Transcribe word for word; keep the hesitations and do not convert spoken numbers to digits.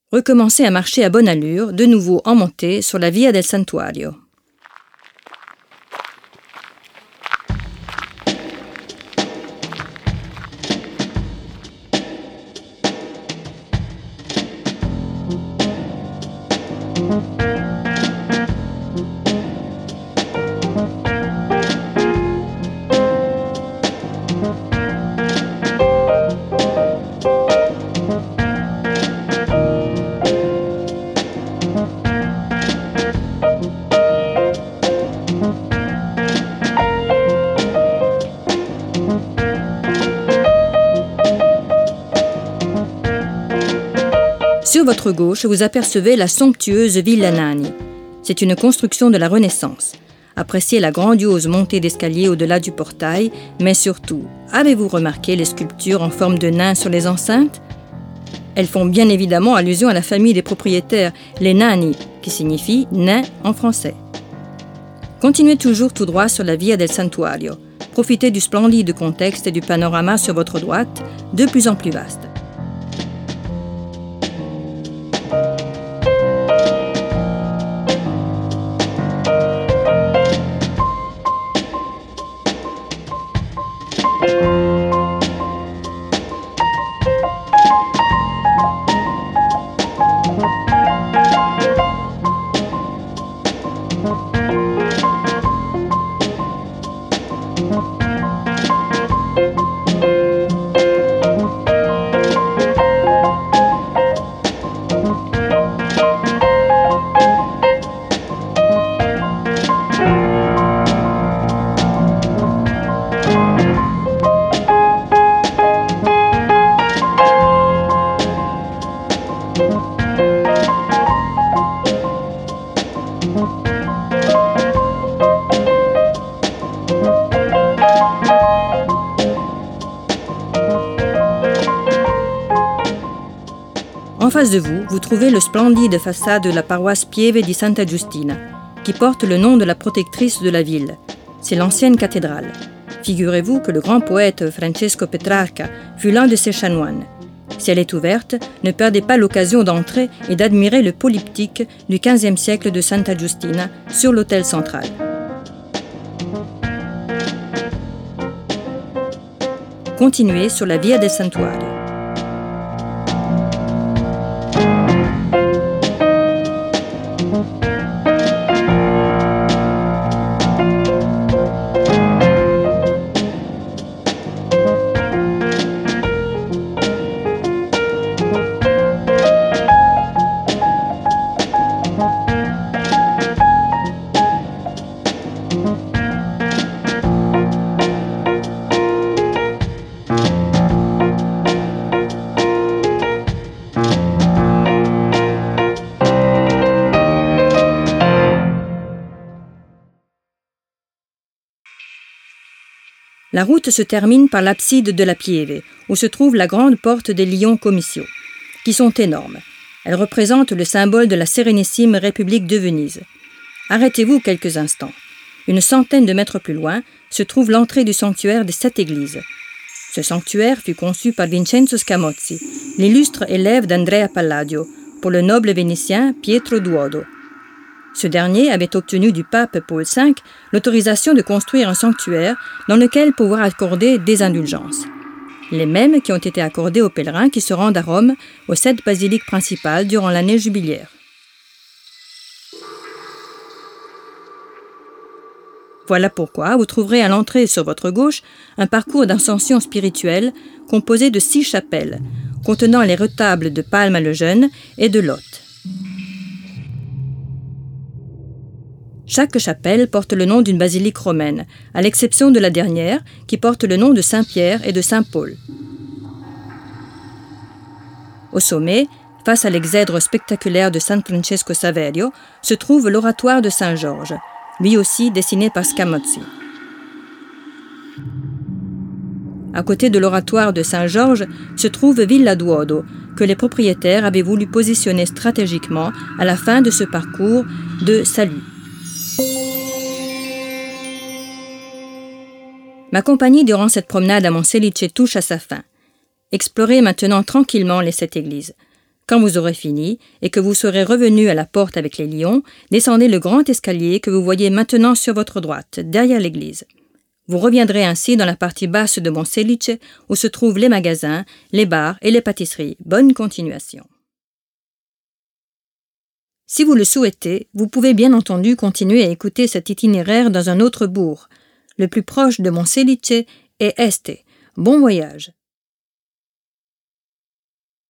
recommencez à marcher à bonne allure, de nouveau en montée sur la Via del Santuario. Sur votre gauche, vous apercevez la somptueuse Villa Nani. C'est une construction de la Renaissance. Appréciez la grandiose montée d'escalier au-delà du portail, mais surtout, avez-vous remarqué les sculptures en forme de nains sur les enceintes ? Elles font bien évidemment allusion à la famille des propriétaires, les Nani, qui signifie « nains » en français. Continuez toujours tout droit sur la Via del Santuario. Profitez du splendide contexte et du panorama sur votre droite, de plus en plus vaste. En face de vous, vous trouvez le splendide façade de la paroisse Pieve di Santa Giustina, qui porte le nom de la protectrice de la ville. C'est l'ancienne cathédrale. Figurez-vous que le grand poète Francesco Petrarca fut l'un de ses chanoines. Si elle est ouverte, ne perdez pas l'occasion d'entrer et d'admirer le polyptyque du quinzième siècle de Santa Giustina sur l'autel central. Continuez sur la Via del Santuario. La route se termine par l'abside de la Pieve, où se trouve la grande porte des Lions Commiscio, qui sont énormes. Elles représentent le symbole de la sérénissime République de Venise. Arrêtez-vous quelques instants. Une centaine de mètres plus loin se trouve l'entrée du sanctuaire des Sept Églises. Ce sanctuaire fut conçu par Vincenzo Scamozzi, l'illustre élève d'Andrea Palladio, pour le noble vénitien Pietro Duodo. Ce dernier avait obtenu du pape Paul cinq l'autorisation de construire un sanctuaire dans lequel pouvoir accorder des indulgences. Les mêmes qui ont été accordées aux pèlerins qui se rendent à Rome aux sept basiliques principales durant l'année jubiliaire. Voilà pourquoi vous trouverez à l'entrée sur votre gauche un parcours d'ascension spirituelle composé de six chapelles, contenant les retables de Palma le Jeune et de Lot. Chaque chapelle porte le nom d'une basilique romaine, à l'exception de la dernière, qui porte le nom de Saint-Pierre et de Saint-Paul. Au sommet, face à l'exèdre spectaculaire de San Francesco Saverio, se trouve l'oratoire de Saint-Georges, lui aussi dessiné par Scamozzi. À côté de l'oratoire de Saint-Georges se trouve Villa Duodo, que les propriétaires avaient voulu positionner stratégiquement à la fin de ce parcours de salut. Ma compagnie durant cette promenade à Monselice touche à sa fin. Explorez maintenant tranquillement les sept églises. Quand vous aurez fini et que vous serez revenu à la porte avec les lions, descendez le grand escalier que vous voyez maintenant sur votre droite, derrière l'église. Vous reviendrez ainsi dans la partie basse de Monselice, où se trouvent les magasins, les bars et les pâtisseries. Bonne continuation. Si vous le souhaitez, vous pouvez bien entendu continuer à écouter cet itinéraire dans un autre bourg. Le plus proche de Monselice est Este. Bon voyage!